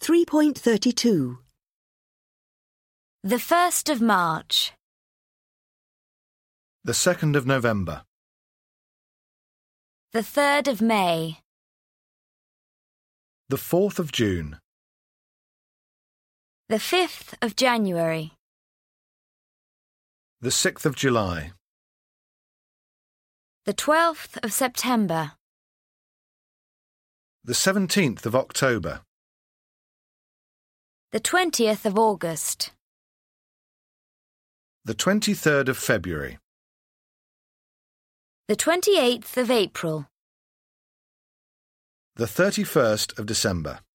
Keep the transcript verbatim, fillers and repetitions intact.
three point thirty-two. The first of March. The second of November. The third of May. The fourth of June. The fifth of January. The sixth of July. The twelfth of September. The seventeenth of October. The twentieth of August. The twenty-third of February. The twenty-eighth of April. The thirty-first of December.